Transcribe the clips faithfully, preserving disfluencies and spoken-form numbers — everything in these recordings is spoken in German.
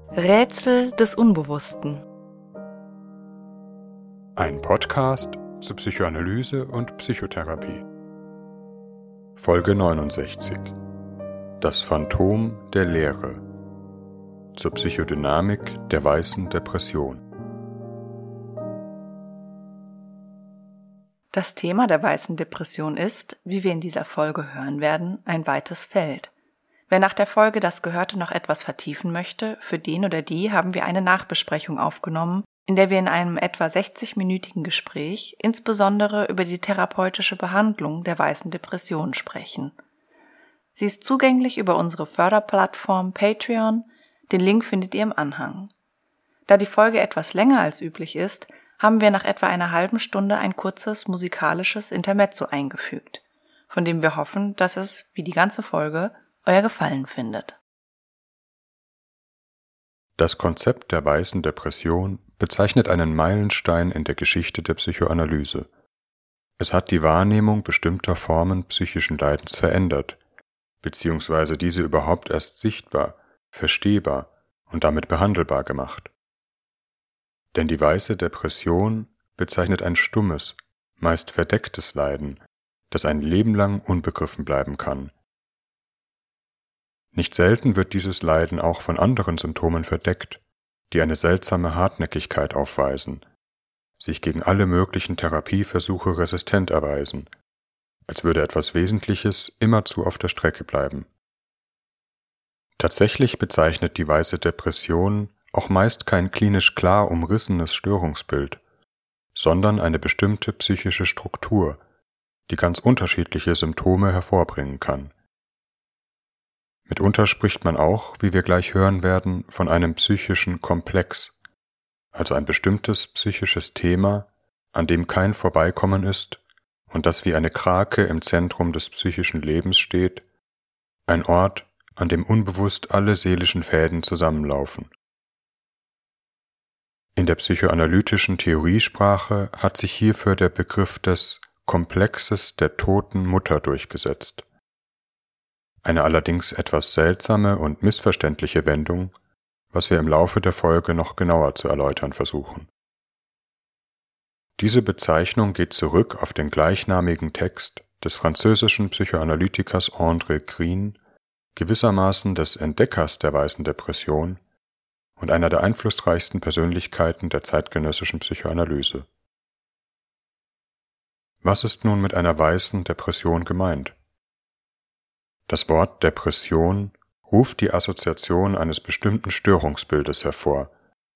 Rätsel des Unbewussten. Ein Podcast zur Psychoanalyse und Psychotherapie. Folge neunundsechzig. Das Phantom der Leere. Zur Psychodynamik der weißen Depression. Das Thema der weißen Depression ist, wie wir in dieser Folge hören werden, ein weites Feld. Wer nach der Folge das Gehörte noch etwas vertiefen möchte, für den oder die haben wir eine Nachbesprechung aufgenommen, in der wir in einem etwa sechzig-minütigen Gespräch insbesondere über die therapeutische Behandlung der weißen Depression sprechen. Sie ist zugänglich über unsere Förderplattform Patreon, den Link findet ihr im Anhang. Da die Folge etwas länger als üblich ist, haben wir nach etwa einer halben Stunde ein kurzes musikalisches Intermezzo eingefügt, von dem wir hoffen, dass es, wie die ganze Folge, euer Gefallen findet. Das Konzept der weißen Depression bezeichnet einen Meilenstein in der Geschichte der Psychoanalyse. Es hat die Wahrnehmung bestimmter Formen psychischen Leidens verändert, beziehungsweise diese überhaupt erst sichtbar, verstehbar und damit behandelbar gemacht. Denn die weiße Depression bezeichnet ein stummes, meist verdecktes Leiden, das ein Leben lang unbegriffen bleiben kann. Nicht selten wird dieses Leiden auch von anderen Symptomen verdeckt, die eine seltsame Hartnäckigkeit aufweisen, sich gegen alle möglichen Therapieversuche resistent erweisen, als würde etwas Wesentliches immerzu auf der Strecke bleiben. Tatsächlich bezeichnet die weiße Depression auch meist kein klinisch klar umrissenes Störungsbild, sondern eine bestimmte psychische Struktur, die ganz unterschiedliche Symptome hervorbringen kann. Mitunter spricht man auch, wie wir gleich hören werden, von einem psychischen Komplex, also ein bestimmtes psychisches Thema, an dem kein Vorbeikommen ist und das wie eine Krake im Zentrum des psychischen Lebens steht, ein Ort, an dem unbewusst alle seelischen Fäden zusammenlaufen. In der psychoanalytischen Theoriesprache hat sich hierfür der Begriff des Komplexes der toten Mutter durchgesetzt. Eine allerdings etwas seltsame und missverständliche Wendung, was wir im Laufe der Folge noch genauer zu erläutern versuchen. Diese Bezeichnung geht zurück auf den gleichnamigen Text des französischen Psychoanalytikers André Green, gewissermaßen des Entdeckers der weißen Depression und einer der einflussreichsten Persönlichkeiten der zeitgenössischen Psychoanalyse. Was ist nun mit einer weißen Depression gemeint? Das Wort Depression ruft die Assoziation eines bestimmten Störungsbildes hervor.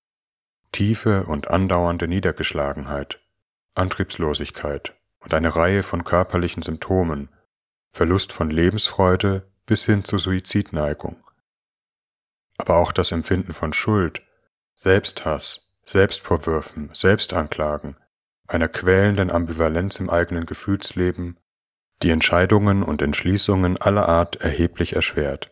Tiefe und andauernde Niedergeschlagenheit, Antriebslosigkeit und eine Reihe von körperlichen Symptomen, Verlust von Lebensfreude bis hin zu Suizidneigung. Aber auch das Empfinden von Schuld, Selbsthass, Selbstvorwürfen, Selbstanklagen, einer quälenden Ambivalenz im eigenen Gefühlsleben, die Entscheidungen und Entschließungen aller Art erheblich erschwert.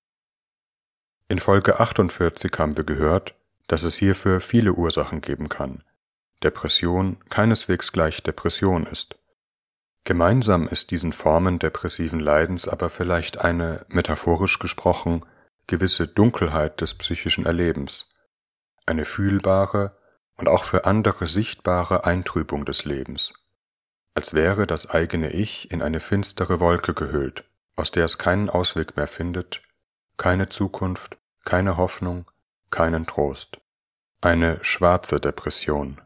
In Folge achtundvierzig haben wir gehört, dass es hierfür viele Ursachen geben kann. Depression keineswegs gleich Depression ist. Gemeinsam ist diesen Formen depressiven Leidens aber vielleicht eine, metaphorisch gesprochen, gewisse Dunkelheit des psychischen Erlebens, eine fühlbare und auch für andere sichtbare Eintrübung des Lebens, als wäre das eigene Ich in eine finstere Wolke gehüllt, aus der es keinen Ausweg mehr findet, keine Zukunft, keine Hoffnung, keinen Trost. Eine schwarze Depression.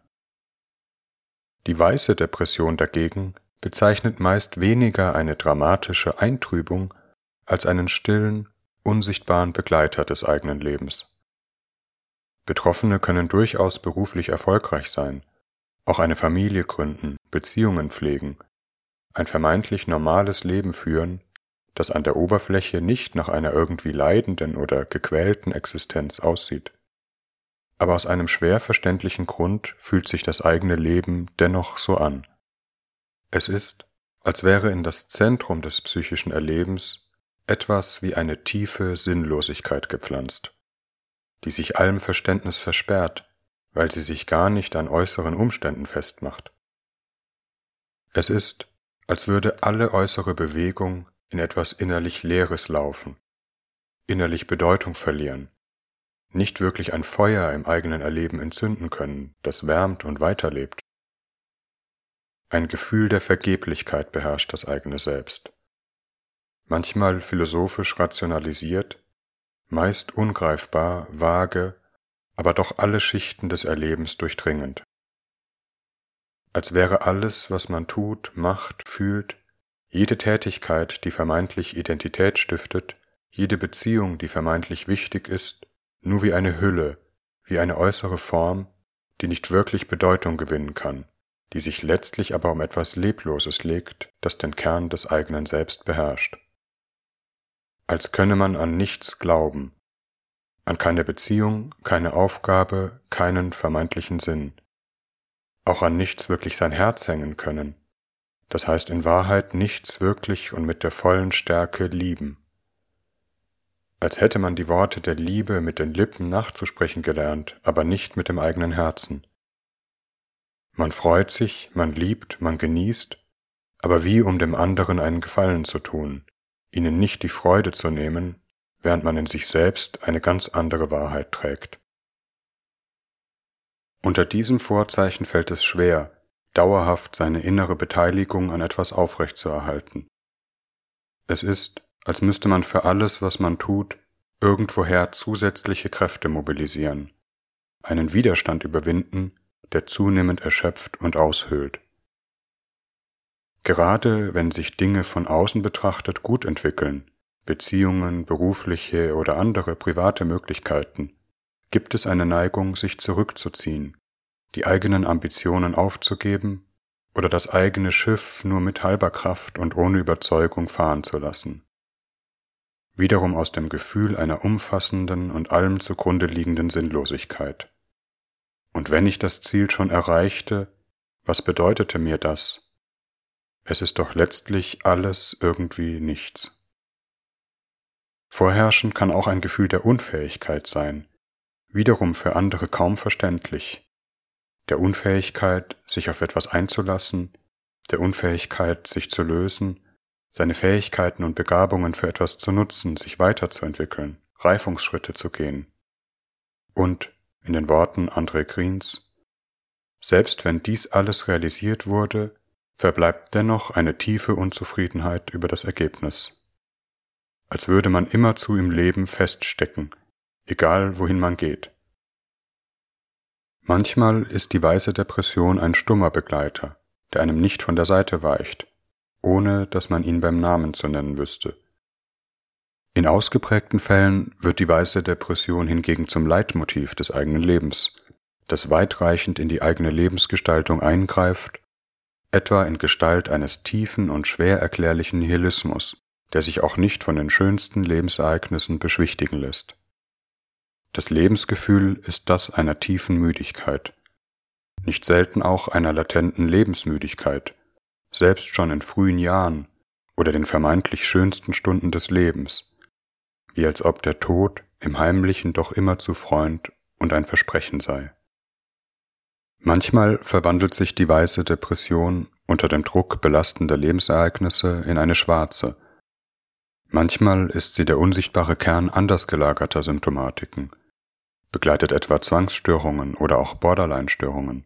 Die weiße Depression dagegen bezeichnet meist weniger eine dramatische Eintrübung als einen stillen, unsichtbaren Begleiter des eigenen Lebens. Betroffene können durchaus beruflich erfolgreich sein, auch eine Familie gründen, Beziehungen pflegen, ein vermeintlich normales Leben führen, das an der Oberfläche nicht nach einer irgendwie leidenden oder gequälten Existenz aussieht. Aber aus einem schwer verständlichen Grund fühlt sich das eigene Leben dennoch so an. Es ist, als wäre in das Zentrum des psychischen Erlebens etwas wie eine tiefe Sinnlosigkeit gepflanzt, die sich allem Verständnis versperrt, weil sie sich gar nicht an äußeren Umständen festmacht. Es ist, als würde alle äußere Bewegung in etwas innerlich Leeres laufen, innerlich Bedeutung verlieren, nicht wirklich ein Feuer im eigenen Erleben entzünden können, das wärmt und weiterlebt. Ein Gefühl der Vergeblichkeit beherrscht das eigene Selbst. Manchmal philosophisch rationalisiert, meist ungreifbar, vage, aber doch alle Schichten des Erlebens durchdringend. Als wäre alles, was man tut, macht, fühlt, jede Tätigkeit, die vermeintlich Identität stiftet, jede Beziehung, die vermeintlich wichtig ist, nur wie eine Hülle, wie eine äußere Form, die nicht wirklich Bedeutung gewinnen kann, die sich letztlich aber um etwas Lebloses legt, das den Kern des eigenen Selbst beherrscht. Als könne man an nichts glauben, an keine Beziehung, keine Aufgabe, keinen vermeintlichen Sinn, auch an nichts wirklich sein Herz hängen können, das heißt in Wahrheit nichts wirklich und mit der vollen Stärke lieben. Als hätte man die Worte der Liebe mit den Lippen nachzusprechen gelernt, aber nicht mit dem eigenen Herzen. Man freut sich, man liebt, man genießt, aber wie um dem anderen einen Gefallen zu tun, ihnen nicht die Freude zu nehmen, während man in sich selbst eine ganz andere Wahrheit trägt. Unter diesem Vorzeichen fällt es schwer, dauerhaft seine innere Beteiligung an etwas aufrechtzuerhalten. Es ist, als müsste man für alles, was man tut, irgendwoher zusätzliche Kräfte mobilisieren, einen Widerstand überwinden, der zunehmend erschöpft und aushöhlt. Gerade wenn sich Dinge von außen betrachtet gut entwickeln, Beziehungen, berufliche oder andere private Möglichkeiten, gibt es eine Neigung, sich zurückzuziehen, die eigenen Ambitionen aufzugeben oder das eigene Schiff nur mit halber Kraft und ohne Überzeugung fahren zu lassen. Wiederum aus dem Gefühl einer umfassenden und allem zugrunde liegenden Sinnlosigkeit. Und wenn ich das Ziel schon erreichte, was bedeutete mir das? Es ist doch letztlich alles irgendwie nichts. Vorherrschen kann auch ein Gefühl der Unfähigkeit sein, wiederum für andere kaum verständlich, der Unfähigkeit, sich auf etwas einzulassen, der Unfähigkeit, sich zu lösen, seine Fähigkeiten und Begabungen für etwas zu nutzen, sich weiterzuentwickeln, Reifungsschritte zu gehen. Und, in den Worten André Grins, selbst wenn dies alles realisiert wurde, verbleibt dennoch eine tiefe Unzufriedenheit über das Ergebnis. Als würde man immerzu im Leben feststecken, egal wohin man geht. Manchmal ist die weiße Depression ein stummer Begleiter, der einem nicht von der Seite weicht, ohne dass man ihn beim Namen zu nennen wüsste. In ausgeprägten Fällen wird die weiße Depression hingegen zum Leitmotiv des eigenen Lebens, das weitreichend in die eigene Lebensgestaltung eingreift, etwa in Gestalt eines tiefen und schwer erklärlichen Nihilismus, der sich auch nicht von den schönsten Lebensereignissen beschwichtigen lässt. Das Lebensgefühl ist das einer tiefen Müdigkeit, nicht selten auch einer latenten Lebensmüdigkeit, selbst schon in frühen Jahren oder den vermeintlich schönsten Stunden des Lebens, wie als ob der Tod im Heimlichen doch immerzu Freund und ein Versprechen sei. Manchmal verwandelt sich die weiße Depression unter dem Druck belastender Lebensereignisse in eine schwarze. Manchmal ist sie der unsichtbare Kern anders gelagerter Symptomatiken, begleitet etwa Zwangsstörungen oder auch Borderline-Störungen.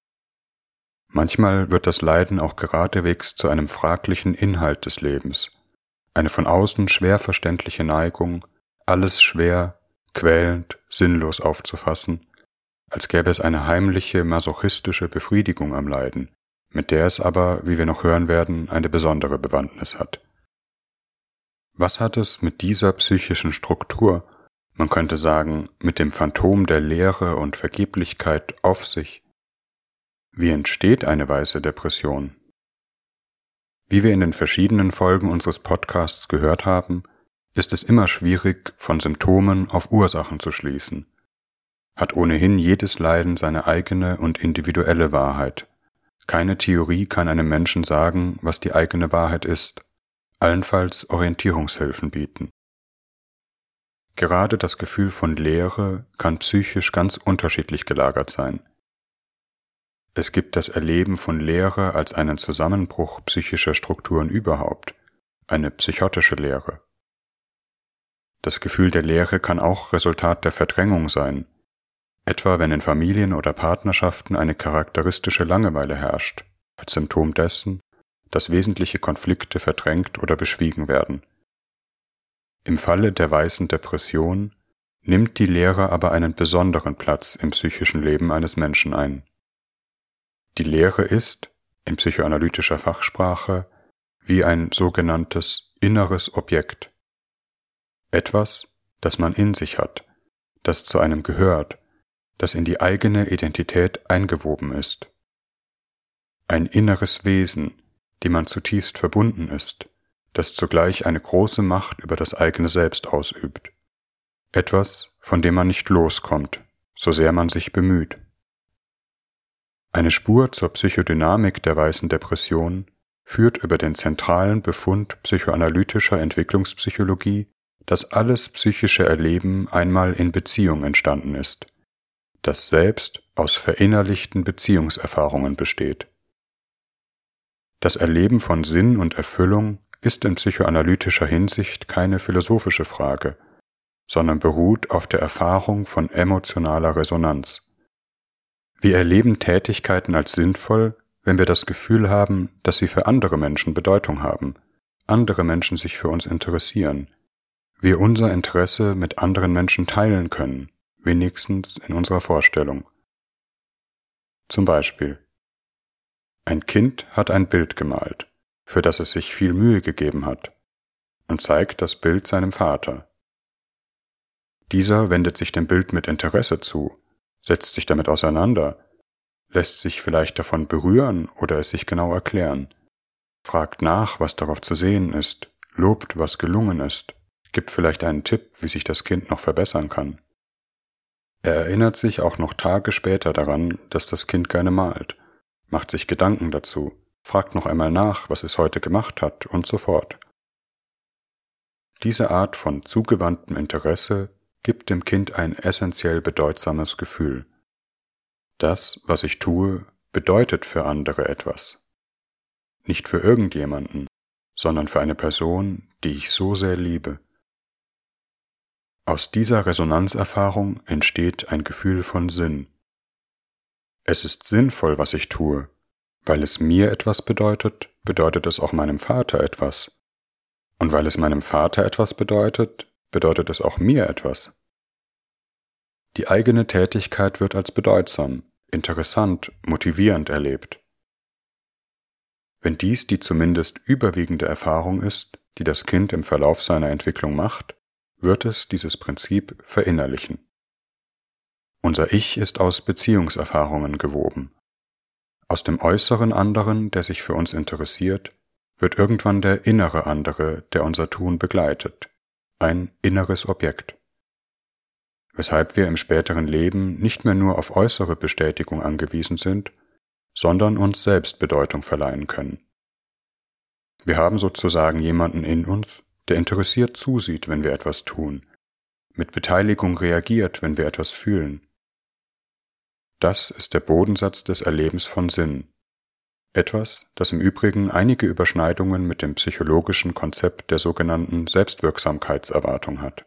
Manchmal wird das Leiden auch geradewegs zu einem fraglichen Inhalt des Lebens, eine von außen schwer verständliche Neigung, alles schwer, quälend, sinnlos aufzufassen, als gäbe es eine heimliche, masochistische Befriedigung am Leiden, mit der es aber, wie wir noch hören werden, eine besondere Bewandtnis hat. Was hat es mit dieser psychischen Struktur, man könnte sagen, mit dem Phantom der Leere und Vergeblichkeit auf sich? Wie entsteht eine weiße Depression? Wie wir in den verschiedenen Folgen unseres Podcasts gehört haben, ist es immer schwierig, von Symptomen auf Ursachen zu schließen. Hat ohnehin jedes Leiden seine eigene und individuelle Wahrheit. Keine Theorie kann einem Menschen sagen, was die eigene Wahrheit ist, allenfalls Orientierungshilfen bieten. Gerade das Gefühl von Leere kann psychisch ganz unterschiedlich gelagert sein. Es gibt das Erleben von Leere als einen Zusammenbruch psychischer Strukturen überhaupt, eine psychotische Leere. Das Gefühl der Leere kann auch Resultat der Verdrängung sein, etwa wenn in Familien oder Partnerschaften eine charakteristische Langeweile herrscht, als Symptom dessen, dass wesentliche Konflikte verdrängt oder beschwiegen werden. Im Falle der weißen Depression nimmt die Leere aber einen besonderen Platz im psychischen Leben eines Menschen ein. Die Leere ist, in psychoanalytischer Fachsprache, wie ein sogenanntes inneres Objekt. Etwas, das man in sich hat, das zu einem gehört, das in die eigene Identität eingewoben ist. Ein inneres Wesen, dem man zutiefst verbunden ist, das zugleich eine große Macht über das eigene Selbst ausübt. Etwas, von dem man nicht loskommt, so sehr man sich bemüht. Eine Spur zur Psychodynamik der weißen Depression führt über den zentralen Befund psychoanalytischer Entwicklungspsychologie, dass alles psychische Erleben einmal in Beziehung entstanden ist, das Selbst aus verinnerlichten Beziehungserfahrungen besteht. Das Erleben von Sinn und Erfüllung ist in psychoanalytischer Hinsicht keine philosophische Frage, sondern beruht auf der Erfahrung von emotionaler Resonanz. Wir erleben Tätigkeiten als sinnvoll, wenn wir das Gefühl haben, dass sie für andere Menschen Bedeutung haben, andere Menschen sich für uns interessieren, wir unser Interesse mit anderen Menschen teilen können, wenigstens in unserer Vorstellung. Zum Beispiel: Ein Kind hat ein Bild gemalt, für das es sich viel Mühe gegeben hat, und zeigt das Bild seinem Vater. Dieser wendet sich dem Bild mit Interesse zu, setzt sich damit auseinander, lässt sich vielleicht davon berühren oder es sich genau erklären, fragt nach, was darauf zu sehen ist, lobt, was gelungen ist, gibt vielleicht einen Tipp, wie sich das Kind noch verbessern kann. Er erinnert sich auch noch Tage später daran, dass das Kind gerne malt, macht sich Gedanken dazu, fragt noch einmal nach, was es heute gemacht hat und so fort. Diese Art von zugewandtem Interesse gibt dem Kind ein essentiell bedeutsames Gefühl. Das, was ich tue, bedeutet für andere etwas. Nicht für irgendjemanden, sondern für eine Person, die ich so sehr liebe. Aus dieser Resonanzerfahrung entsteht ein Gefühl von Sinn. Es ist sinnvoll, was ich tue. Weil es mir etwas bedeutet, bedeutet es auch meinem Vater etwas. Und weil es meinem Vater etwas bedeutet, bedeutet es auch mir etwas. Die eigene Tätigkeit wird als bedeutsam, interessant, motivierend erlebt. Wenn dies die zumindest überwiegende Erfahrung ist, die das Kind im Verlauf seiner Entwicklung macht, wird es dieses Prinzip verinnerlichen. Unser Ich ist aus Beziehungserfahrungen gewoben. Aus dem äußeren anderen, der sich für uns interessiert, wird irgendwann der innere andere, der unser Tun begleitet, ein inneres Objekt. Weshalb wir im späteren Leben nicht mehr nur auf äußere Bestätigung angewiesen sind, sondern uns selbst Bedeutung verleihen können. Wir haben sozusagen jemanden in uns, der interessiert zusieht, wenn wir etwas tun, mit Beteiligung reagiert, wenn wir etwas fühlen. Das ist der Bodensatz des Erlebens von Sinn, etwas, das im Übrigen einige Überschneidungen mit dem psychologischen Konzept der sogenannten Selbstwirksamkeitserwartung hat.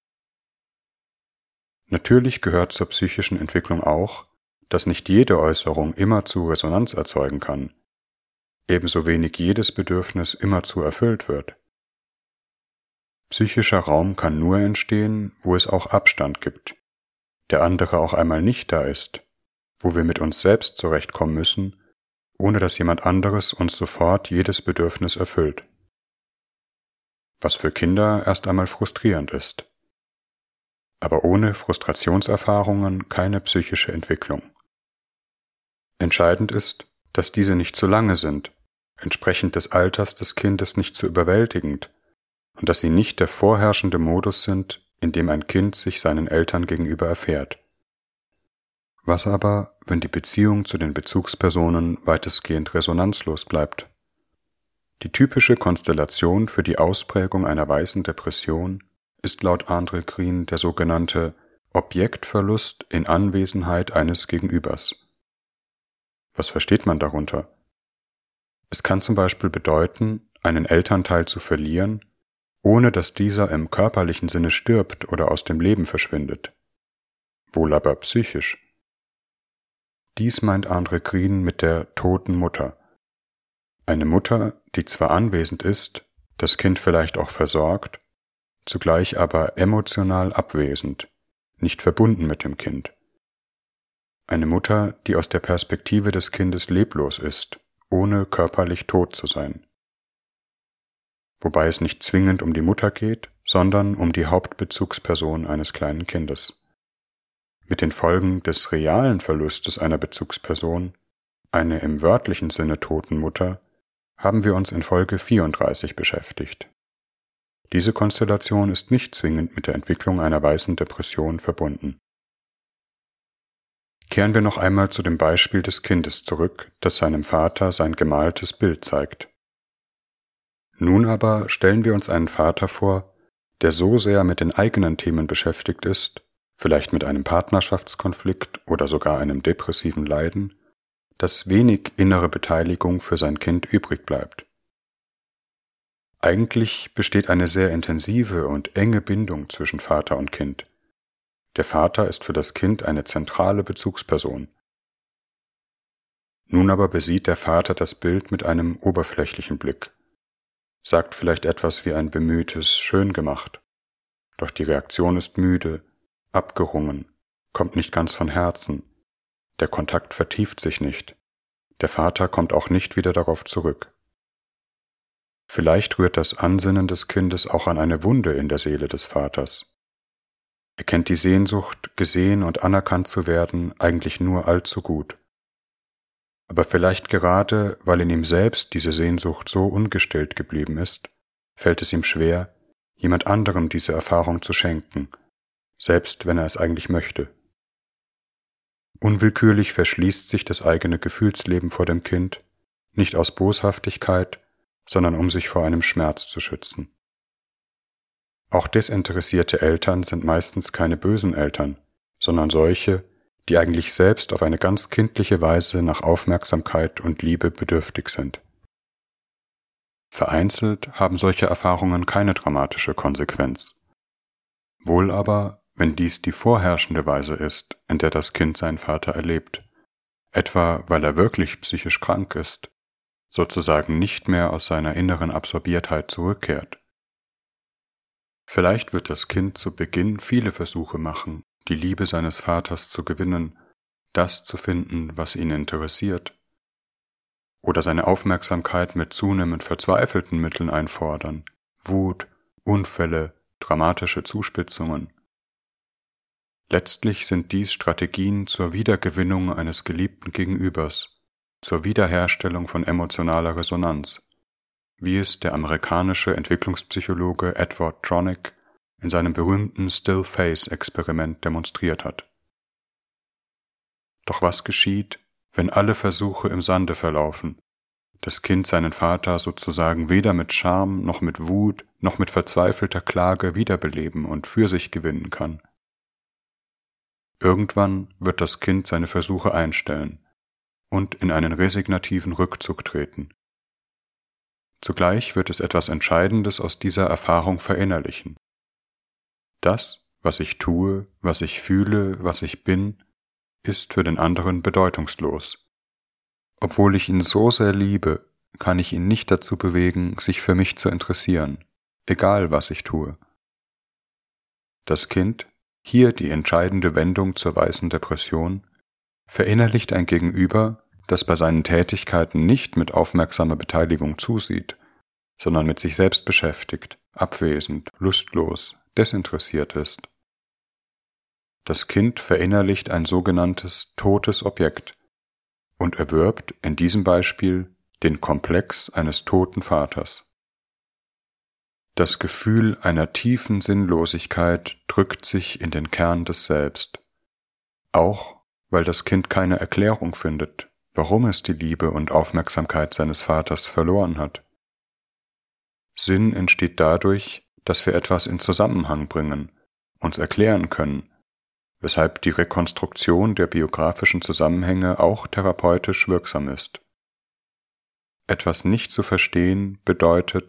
Natürlich gehört zur psychischen Entwicklung auch, dass nicht jede Äußerung immerzu Resonanz erzeugen kann, ebenso wenig jedes Bedürfnis immerzu erfüllt wird. Psychischer Raum kann nur entstehen, wo es auch Abstand gibt, der andere auch einmal nicht da ist, wo wir mit uns selbst zurechtkommen müssen, ohne dass jemand anderes uns sofort jedes Bedürfnis erfüllt. Was für Kinder erst einmal frustrierend ist. Aber ohne Frustrationserfahrungen keine psychische Entwicklung. Entscheidend ist, dass diese nicht zu lange sind, entsprechend des Alters des Kindes nicht zu überwältigend, und dass sie nicht der vorherrschende Modus sind, in dem ein Kind sich seinen Eltern gegenüber erfährt. Was aber, wenn die Beziehung zu den Bezugspersonen weitestgehend resonanzlos bleibt? Die typische Konstellation für die Ausprägung einer weißen Depression ist laut Andre Green der sogenannte Objektverlust in Anwesenheit eines Gegenübers. Was versteht man darunter? Es kann zum Beispiel bedeuten, einen Elternteil zu verlieren, ohne dass dieser im körperlichen Sinne stirbt oder aus dem Leben verschwindet, wohl aber psychisch. Dies meint André Green mit der toten Mutter. Eine Mutter, die zwar anwesend ist, das Kind vielleicht auch versorgt, zugleich aber emotional abwesend, nicht verbunden mit dem Kind. Eine Mutter, die aus der Perspektive des Kindes leblos ist, ohne körperlich tot zu sein. Wobei es nicht zwingend um die Mutter geht, sondern um die Hauptbezugsperson eines kleinen Kindes. Mit den Folgen des realen Verlustes einer Bezugsperson, eine im wörtlichen Sinne toten Mutter, haben wir uns in Folge vierunddreißig beschäftigt. Diese Konstellation ist nicht zwingend mit der Entwicklung einer weißen Depression verbunden. Kehren wir noch einmal zu dem Beispiel des Kindes zurück, das seinem Vater sein gemaltes Bild zeigt. Nun aber stellen wir uns einen Vater vor, der so sehr mit den eigenen Themen beschäftigt ist, vielleicht mit einem Partnerschaftskonflikt oder sogar einem depressiven Leiden, dass wenig innere Beteiligung für sein Kind übrig bleibt. Eigentlich besteht eine sehr intensive und enge Bindung zwischen Vater und Kind. Der Vater ist für das Kind eine zentrale Bezugsperson. Nun aber besieht der Vater das Bild mit einem oberflächlichen Blick, sagt vielleicht etwas wie ein bemühtes schön gemacht, doch die Reaktion ist müde, abgerungen, kommt nicht ganz von Herzen, der Kontakt vertieft sich nicht, der Vater kommt auch nicht wieder darauf zurück. Vielleicht rührt das Ansinnen des Kindes auch an eine Wunde in der Seele des Vaters. Er kennt die Sehnsucht, gesehen und anerkannt zu werden, eigentlich nur allzu gut. Aber vielleicht gerade, weil in ihm selbst diese Sehnsucht so ungestillt geblieben ist, fällt es ihm schwer, jemand anderem diese Erfahrung zu schenken, selbst wenn er es eigentlich möchte. Unwillkürlich verschließt sich das eigene Gefühlsleben vor dem Kind, nicht aus Boshaftigkeit, sondern um sich vor einem Schmerz zu schützen. Auch desinteressierte Eltern sind meistens keine bösen Eltern, sondern solche, die eigentlich selbst auf eine ganz kindliche Weise nach Aufmerksamkeit und Liebe bedürftig sind. Vereinzelt haben solche Erfahrungen keine dramatische Konsequenz. Wohl aber, wenn dies die vorherrschende Weise ist, in der das Kind seinen Vater erlebt, etwa weil er wirklich psychisch krank ist, sozusagen nicht mehr aus seiner inneren Absorbiertheit zurückkehrt. Vielleicht wird das Kind zu Beginn viele Versuche machen, die Liebe seines Vaters zu gewinnen, das zu finden, was ihn interessiert, oder seine Aufmerksamkeit mit zunehmend verzweifelten Mitteln einfordern, Wut, Unfälle, dramatische Zuspitzungen. Letztlich sind dies Strategien zur Wiedergewinnung eines geliebten Gegenübers, zur Wiederherstellung von emotionaler Resonanz, wie es der amerikanische Entwicklungspsychologe Edward Tronick in seinem berühmten Still-Face-Experiment demonstriert hat. Doch was geschieht, wenn alle Versuche im Sande verlaufen, das Kind seinen Vater sozusagen weder mit Scham noch mit Wut noch mit verzweifelter Klage wiederbeleben und für sich gewinnen kann? Irgendwann wird das Kind seine Versuche einstellen und in einen resignativen Rückzug treten. Zugleich wird es etwas Entscheidendes aus dieser Erfahrung verinnerlichen. Das, was ich tue, was ich fühle, was ich bin, ist für den anderen bedeutungslos. Obwohl ich ihn so sehr liebe, kann ich ihn nicht dazu bewegen, sich für mich zu interessieren, egal was ich tue. Das Kind, hier die entscheidende Wendung zur weißen Depression, verinnerlicht ein Gegenüber, das bei seinen Tätigkeiten nicht mit aufmerksamer Beteiligung zusieht, sondern mit sich selbst beschäftigt, abwesend, lustlos, desinteressiert ist. Das Kind verinnerlicht ein sogenanntes totes Objekt und erwirbt in diesem Beispiel den Komplex eines toten Vaters. Das Gefühl einer tiefen Sinnlosigkeit drückt sich in den Kern des Selbst, auch weil das Kind keine Erklärung findet, warum es die Liebe und Aufmerksamkeit seines Vaters verloren hat. Sinn entsteht dadurch, dass wir etwas in Zusammenhang bringen, uns erklären können, weshalb die Rekonstruktion der biografischen Zusammenhänge auch therapeutisch wirksam ist. Etwas nicht zu verstehen bedeutet,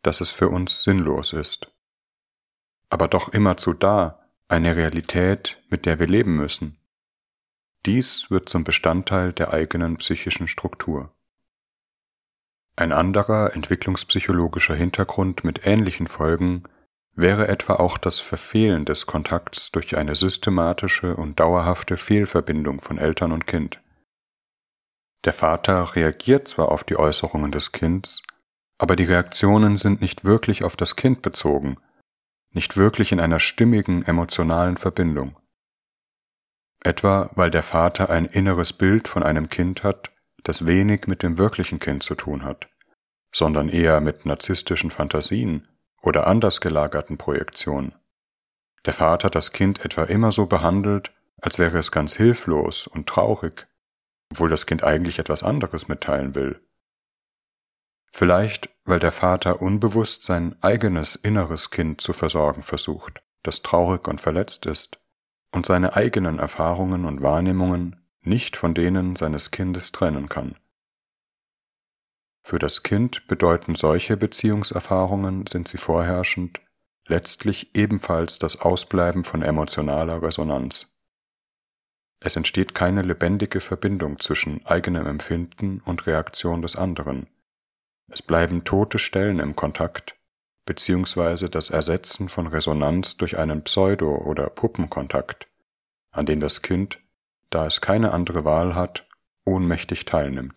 dass es für uns sinnlos ist. Aber doch immerzu da, eine Realität, mit der wir leben müssen. Dies wird zum Bestandteil der eigenen psychischen Struktur. Ein anderer entwicklungspsychologischer Hintergrund mit ähnlichen Folgen wäre etwa auch das Verfehlen des Kontakts durch eine systematische und dauerhafte Fehlverbindung von Eltern und Kind. Der Vater reagiert zwar auf die Äußerungen des Kindes, aber die Reaktionen sind nicht wirklich auf das Kind bezogen, nicht wirklich in einer stimmigen emotionalen Verbindung. Etwa weil der Vater ein inneres Bild von einem Kind hat, das wenig mit dem wirklichen Kind zu tun hat, sondern eher mit narzisstischen Fantasien oder anders gelagerten Projektionen. Der Vater das Kind etwa immer so behandelt, als wäre es ganz hilflos und traurig, obwohl das Kind eigentlich etwas anderes mitteilen will. Vielleicht, weil der Vater unbewusst sein eigenes inneres Kind zu versorgen versucht, das traurig und verletzt ist, und seine eigenen Erfahrungen und Wahrnehmungen nicht von denen seines Kindes trennen kann. Für das Kind bedeuten solche Beziehungserfahrungen, sind sie vorherrschend, letztlich ebenfalls das Ausbleiben von emotionaler Resonanz. Es entsteht keine lebendige Verbindung zwischen eigenem Empfinden und Reaktion des anderen. Es bleiben tote Stellen im Kontakt, beziehungsweise das Ersetzen von Resonanz durch einen Pseudo- oder Puppenkontakt, an dem das Kind, da es keine andere Wahl hat, ohnmächtig teilnimmt.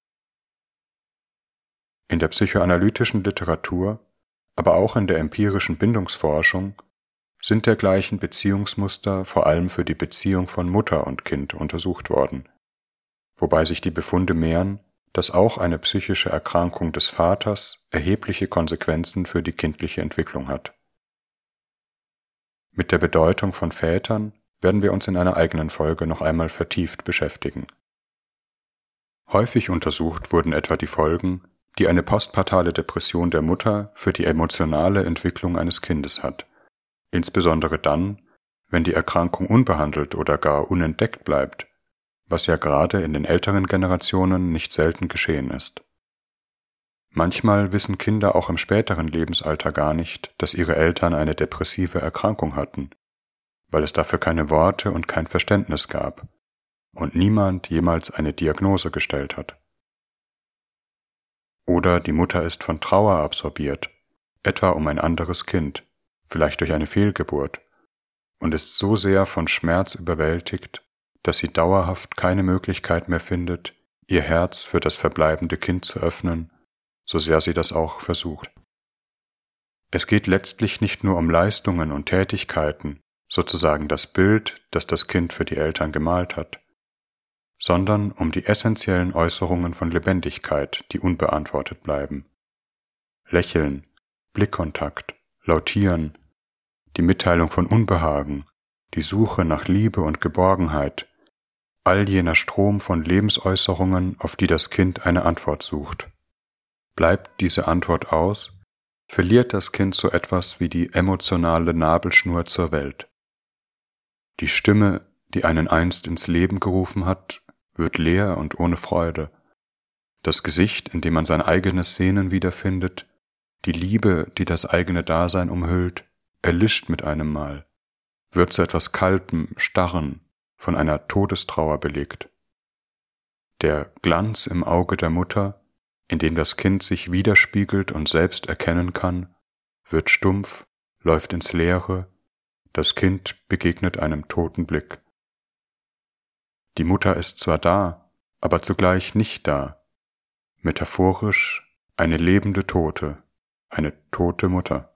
In der psychoanalytischen Literatur, aber auch in der empirischen Bindungsforschung sind dergleichen Beziehungsmuster vor allem für die Beziehung von Mutter und Kind untersucht worden, wobei sich die Befunde mehren, dass auch eine psychische Erkrankung des Vaters erhebliche Konsequenzen für die kindliche Entwicklung hat. Mit der Bedeutung von Vätern werden wir uns in einer eigenen Folge noch einmal vertieft beschäftigen. Häufig untersucht wurden etwa die Folgen, die eine postpartale Depression der Mutter für die emotionale Entwicklung eines Kindes hat, insbesondere dann, wenn die Erkrankung unbehandelt oder gar unentdeckt bleibt, was ja gerade in den älteren Generationen nicht selten geschehen ist. Manchmal wissen Kinder auch im späteren Lebensalter gar nicht, dass ihre Eltern eine depressive Erkrankung hatten, weil es dafür keine Worte und kein Verständnis gab und niemand jemals eine Diagnose gestellt hat. Oder die Mutter ist von Trauer absorbiert, etwa um ein anderes Kind, vielleicht durch eine Fehlgeburt, und ist so sehr von Schmerz überwältigt, dass sie dauerhaft keine Möglichkeit mehr findet, ihr Herz für das verbleibende Kind zu öffnen, so sehr sie das auch versucht. Es geht letztlich nicht nur um Leistungen und Tätigkeiten, sozusagen das Bild, das das Kind für die Eltern gemalt hat, sondern um die essentiellen Äußerungen von Lebendigkeit, die unbeantwortet bleiben. Lächeln, Blickkontakt, Lautieren, die Mitteilung von Unbehagen, die Suche nach Liebe und Geborgenheit, all jener Strom von Lebensäußerungen, auf die das Kind eine Antwort sucht. Bleibt diese Antwort aus, verliert das Kind so etwas wie die emotionale Nabelschnur zur Welt. Die Stimme, die einen einst ins Leben gerufen hat, wird leer und ohne Freude. Das Gesicht, in dem man sein eigenes Sehnen wiederfindet, die Liebe, die das eigene Dasein umhüllt, erlischt mit einem Mal, wird zu etwas Kaltem, Starren, von einer Todestrauer belegt. Der Glanz im Auge der Mutter, in dem das Kind sich widerspiegelt und selbst erkennen kann, wird stumpf, läuft ins Leere, das Kind begegnet einem toten Blick. Die Mutter ist zwar da, aber zugleich nicht da, metaphorisch eine lebende Tote, eine tote Mutter.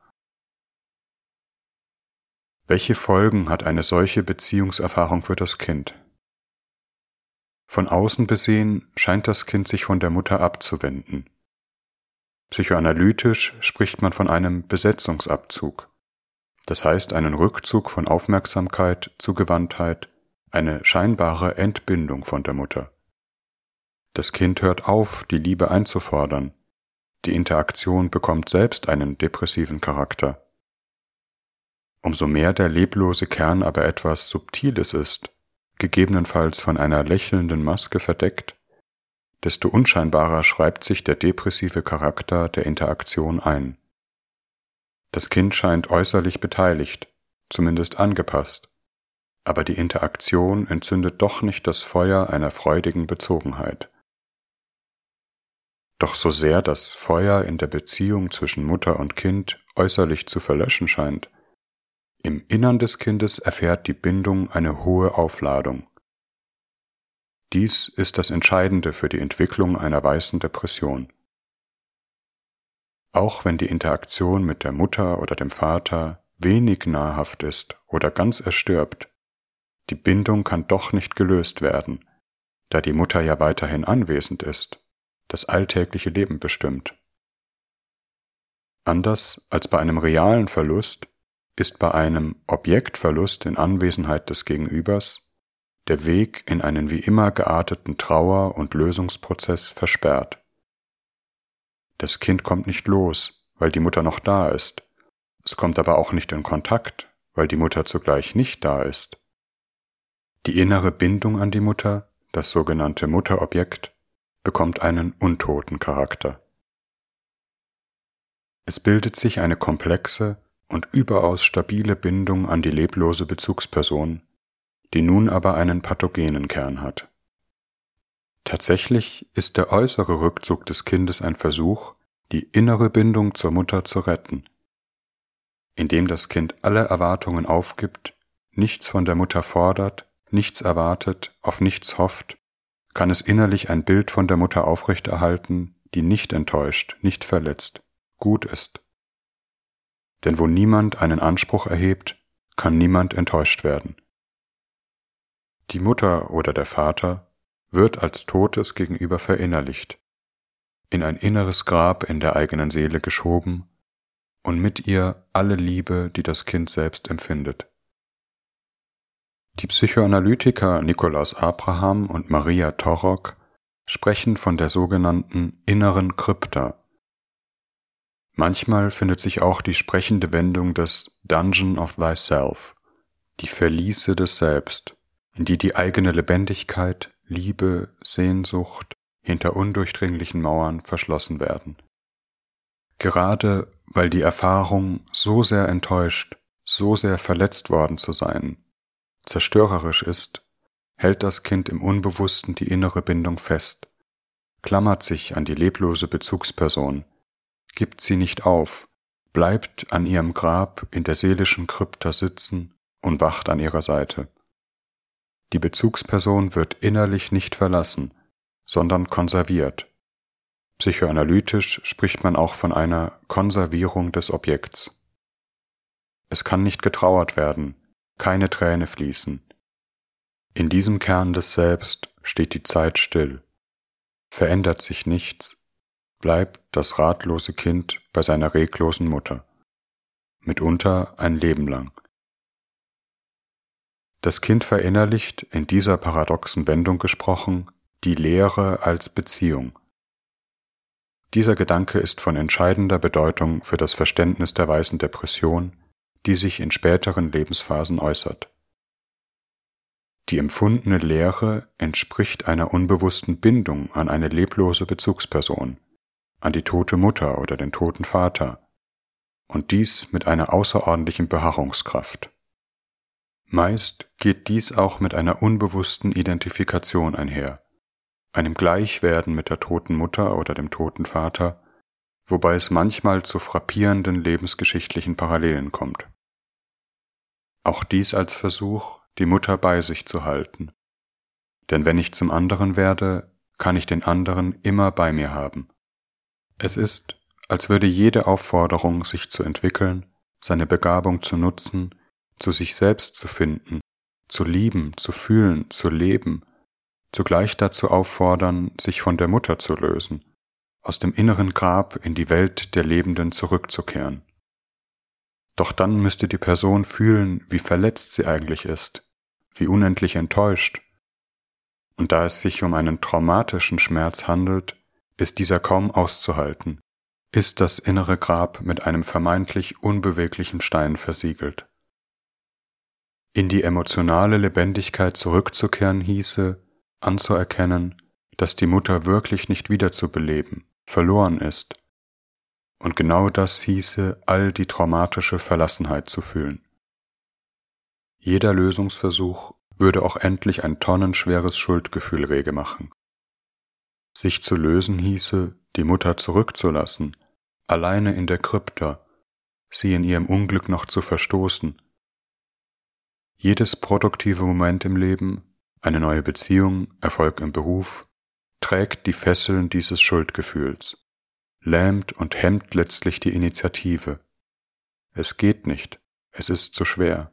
Welche Folgen hat eine solche Beziehungserfahrung für das Kind? Von außen besehen scheint das Kind sich von der Mutter abzuwenden. Psychoanalytisch spricht man von einem Besetzungsabzug, das heißt einen Rückzug von Aufmerksamkeit, Zugewandtheit, eine scheinbare Entbindung von der Mutter. Das Kind hört auf, die Liebe einzufordern, die Interaktion bekommt selbst einen depressiven Charakter. Umso mehr der leblose Kern aber etwas Subtiles ist, gegebenenfalls von einer lächelnden Maske verdeckt, desto unscheinbarer schreibt sich der depressive Charakter der Interaktion ein, Das Kind scheint äußerlich beteiligt, zumindest angepasst, aber die Interaktion entzündet doch nicht das Feuer einer freudigen Bezogenheit. Doch so sehr das Feuer in der Beziehung zwischen Mutter und Kind äußerlich zu verlöschen scheint, im Innern des Kindes erfährt die Bindung eine hohe Aufladung. Dies ist das Entscheidende für die Entwicklung einer weißen Depression. Auch wenn die Interaktion mit der Mutter oder dem Vater wenig nahrhaft ist oder ganz erstirbt, die Bindung kann doch nicht gelöst werden, da die Mutter ja weiterhin anwesend ist, das alltägliche Leben bestimmt. Anders als bei einem realen Verlust ist bei einem Objektverlust in Anwesenheit des Gegenübers der Weg in einen wie immer gearteten Trauer- und Lösungsprozess versperrt. Das Kind kommt nicht los, weil die Mutter noch da ist. Es kommt aber auch nicht in Kontakt, weil die Mutter zugleich nicht da ist. Die innere Bindung an die Mutter, das sogenannte Mutterobjekt, bekommt einen untoten Charakter. Es bildet sich eine komplexe und überaus stabile Bindung an die leblose Bezugsperson, die nun aber einen pathogenen Kern hat. Tatsächlich ist der äußere Rückzug des Kindes ein Versuch, die innere Bindung zur Mutter zu retten, indem das Kind alle Erwartungen aufgibt, nichts von der Mutter fordert, nichts erwartet, auf nichts hofft, kann es innerlich ein Bild von der Mutter aufrechterhalten, die nicht enttäuscht, nicht verletzt, gut ist. Denn wo niemand einen Anspruch erhebt, kann niemand enttäuscht werden. Die Mutter oder der Vater wird als Totes gegenüber verinnerlicht, in ein inneres Grab in der eigenen Seele geschoben und mit ihr alle Liebe, die das Kind selbst empfindet. Die Psychoanalytiker Nikolaus Abraham und Maria Torok sprechen von der sogenannten inneren Krypta. Manchmal findet sich auch die sprechende Wendung des Dungeon of Thyself, die Verliese des Selbst, in die die eigene Lebendigkeit, Liebe, Sehnsucht hinter undurchdringlichen Mauern verschlossen werden. Gerade weil die Erfahrung, so sehr enttäuscht, so sehr verletzt worden zu sein, zerstörerisch ist, hält das Kind im Unbewussten die innere Bindung fest, klammert sich an die leblose Bezugsperson, gibt sie nicht auf, bleibt an ihrem Grab in der seelischen Krypta sitzen und wacht an ihrer Seite. Die Bezugsperson wird innerlich nicht verlassen, sondern konserviert. Psychoanalytisch spricht man auch von einer Konservierung des Objekts. Es kann nicht getrauert werden, keine Träne fließen. In diesem Kern des Selbst steht die Zeit still, verändert sich nichts, bleibt das ratlose Kind bei seiner reglosen Mutter, mitunter ein Leben lang. Das Kind verinnerlicht, in dieser paradoxen Wendung gesprochen, die Lehre als Beziehung. Dieser Gedanke ist von entscheidender Bedeutung für das Verständnis der weißen Depression, die sich in späteren Lebensphasen äußert. Die empfundene Leere entspricht einer unbewussten Bindung an eine leblose Bezugsperson, an die tote Mutter oder den toten Vater, und dies mit einer außerordentlichen Beharrungskraft. Meist geht dies auch mit einer unbewussten Identifikation einher, einem Gleichwerden mit der toten Mutter oder dem toten Vater, wobei es manchmal zu frappierenden lebensgeschichtlichen Parallelen kommt. Auch dies als Versuch, die Mutter bei sich zu halten. Denn wenn ich zum anderen werde, kann ich den anderen immer bei mir haben. Es ist, als würde jede Aufforderung, sich zu entwickeln, seine Begabung zu nutzen, zu sich selbst zu finden, zu lieben, zu fühlen, zu leben, zugleich dazu auffordern, sich von der Mutter zu lösen, aus dem inneren Grab in die Welt der Lebenden zurückzukehren. Doch dann müsste die Person fühlen, wie verletzt sie eigentlich ist, wie unendlich enttäuscht. Und da es sich um einen traumatischen Schmerz handelt, ist dieser kaum auszuhalten, ist das innere Grab mit einem vermeintlich unbeweglichen Stein versiegelt. In die emotionale Lebendigkeit zurückzukehren hieße, anzuerkennen, dass die Mutter wirklich nicht wiederzubeleben, verloren ist, Und genau das hieße, all die traumatische Verlassenheit zu fühlen. Jeder Lösungsversuch würde auch endlich ein tonnenschweres Schuldgefühl rege machen. Sich zu lösen hieße, die Mutter zurückzulassen, alleine in der Krypta, sie in ihrem Unglück noch zu verstoßen. Jedes produktive Moment im Leben, eine neue Beziehung, Erfolg im Beruf, trägt die Fesseln dieses Schuldgefühls, lähmt und hemmt letztlich die Initiative. Es geht nicht, es ist zu schwer.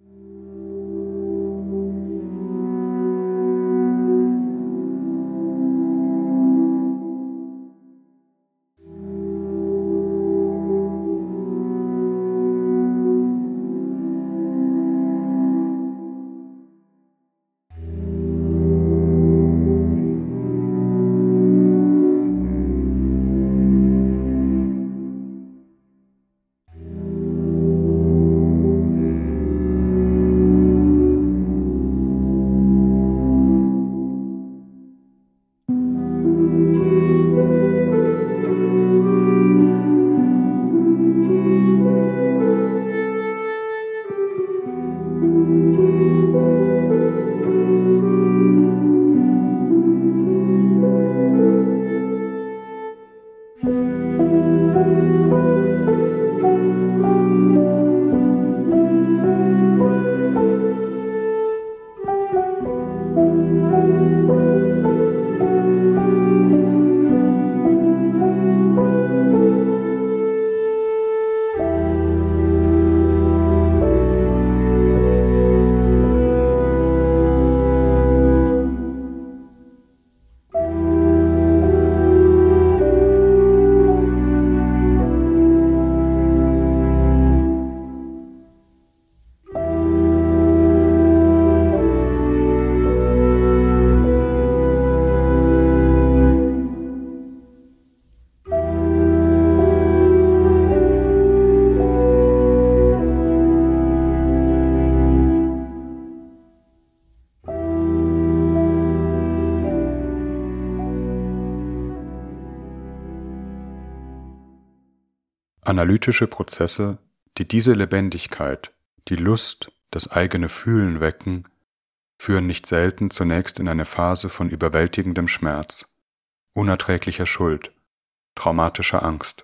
Analytische Prozesse, die diese Lebendigkeit, die Lust, das eigene Fühlen wecken, führen nicht selten zunächst in eine Phase von überwältigendem Schmerz, unerträglicher Schuld, traumatischer Angst.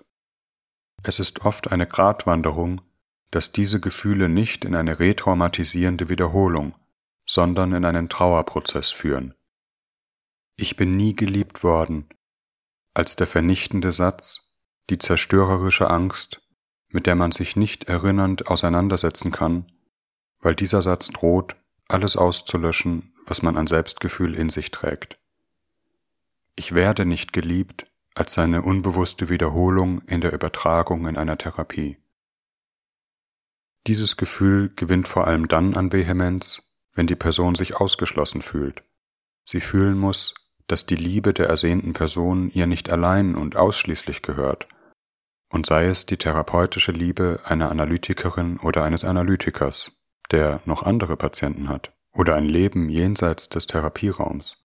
Es ist oft eine Gratwanderung, dass diese Gefühle nicht in eine retraumatisierende Wiederholung, sondern in einen Trauerprozess führen. Ich bin nie geliebt worden, als der vernichtende Satz, die zerstörerische Angst, mit der man sich nicht erinnernd auseinandersetzen kann, weil dieser Satz droht, alles auszulöschen, was man an Selbstgefühl in sich trägt. Ich werde nicht geliebt, als seine unbewusste Wiederholung in der Übertragung in einer Therapie. Dieses Gefühl gewinnt vor allem dann an Vehemenz, wenn die Person sich ausgeschlossen fühlt. Sie fühlen muss, dass die Liebe der ersehnten Person ihr nicht allein und ausschließlich gehört, und sei es die therapeutische Liebe einer Analytikerin oder eines Analytikers, der noch andere Patienten hat, oder ein Leben jenseits des Therapieraums.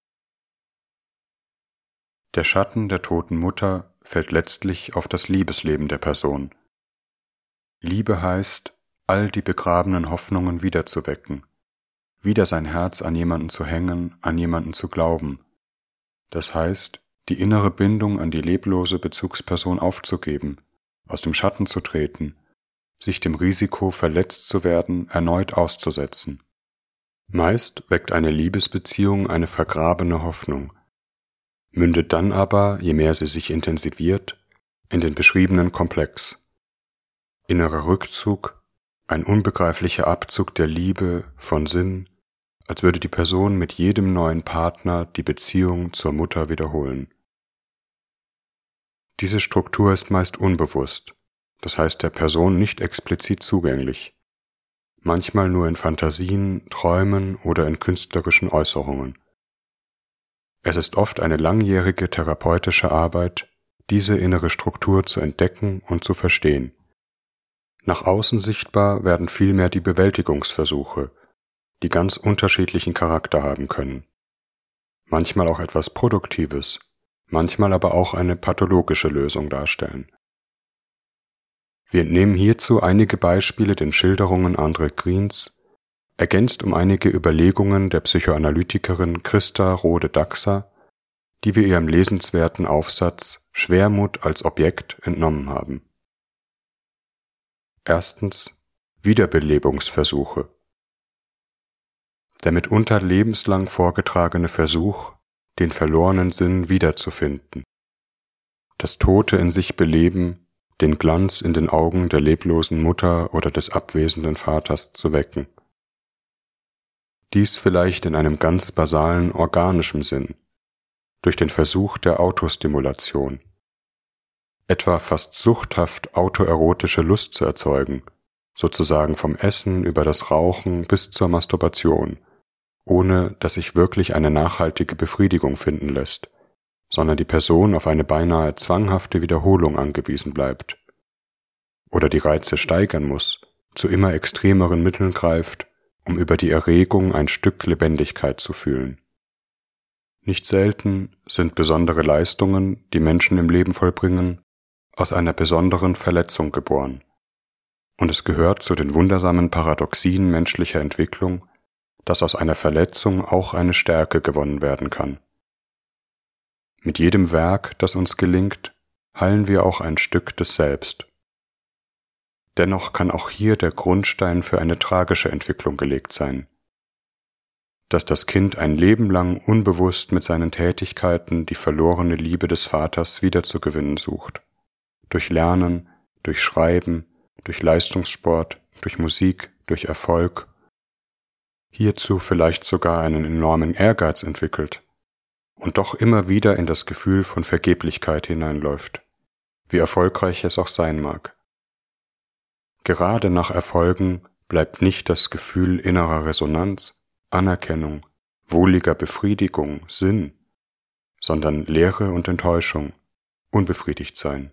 Der Schatten der toten Mutter fällt letztlich auf das Liebesleben der Person. Liebe heißt, all die begrabenen Hoffnungen wiederzuwecken, wieder sein Herz an jemanden zu hängen, an jemanden zu glauben. Das heißt, die innere Bindung an die leblose Bezugsperson aufzugeben, aus dem Schatten zu treten, sich dem Risiko, verletzt zu werden, erneut auszusetzen. Meist weckt eine Liebesbeziehung eine vergrabene Hoffnung, mündet dann aber, je mehr sie sich intensiviert, in den beschriebenen Komplex. Innerer Rückzug, ein unbegreiflicher Abzug der Liebe von Sinn, als würde die Person mit jedem neuen Partner die Beziehung zur Mutter wiederholen. Diese Struktur ist meist unbewusst, das heißt der Person nicht explizit zugänglich, manchmal nur in Fantasien, Träumen oder in künstlerischen Äußerungen. Es ist oft eine langjährige therapeutische Arbeit, diese innere Struktur zu entdecken und zu verstehen. Nach außen sichtbar werden vielmehr die Bewältigungsversuche, die ganz unterschiedlichen Charakter haben können. Manchmal auch etwas Produktives, manchmal aber auch eine pathologische Lösung darstellen. Wir entnehmen hierzu einige Beispiele den Schilderungen André Grins, ergänzt um einige Überlegungen der Psychoanalytikerin Christa Rode-Daxer, die wir ihrem lesenswerten Aufsatz Schwermut als Objekt entnommen haben. Erstens Wiederbelebungsversuche. Der mitunter lebenslang vorgetragene Versuch, den verlorenen Sinn wiederzufinden, das Tote in sich beleben, den Glanz in den Augen der leblosen Mutter oder des abwesenden Vaters zu wecken. Dies vielleicht in einem ganz basalen organischen Sinn, durch den Versuch der Autostimulation, etwa fast suchthaft autoerotische Lust zu erzeugen, sozusagen vom Essen über das Rauchen bis zur Masturbation, ohne dass sich wirklich eine nachhaltige Befriedigung finden lässt, sondern die Person auf eine beinahe zwanghafte Wiederholung angewiesen bleibt, oder die Reize steigern muss, zu immer extremeren Mitteln greift, um über die Erregung ein Stück Lebendigkeit zu fühlen. Nicht selten sind besondere Leistungen, die Menschen im Leben vollbringen, aus einer besonderen Verletzung geboren, und es gehört zu den wundersamen Paradoxien menschlicher Entwicklung, dass aus einer Verletzung auch eine Stärke gewonnen werden kann. Mit jedem Werk, das uns gelingt, heilen wir auch ein Stück des Selbst. Dennoch kann auch hier der Grundstein für eine tragische Entwicklung gelegt sein. Dass das Kind ein Leben lang unbewusst mit seinen Tätigkeiten die verlorene Liebe des Vaters wiederzugewinnen sucht. Durch Lernen, durch Schreiben, durch Leistungssport, durch Musik, durch Erfolg. Hierzu vielleicht sogar einen enormen Ehrgeiz entwickelt und doch immer wieder in das Gefühl von Vergeblichkeit hineinläuft, wie erfolgreich es auch sein mag. Gerade nach Erfolgen bleibt nicht das Gefühl innerer Resonanz, Anerkennung, wohliger Befriedigung, Sinn, sondern Leere und Enttäuschung, unbefriedigt sein.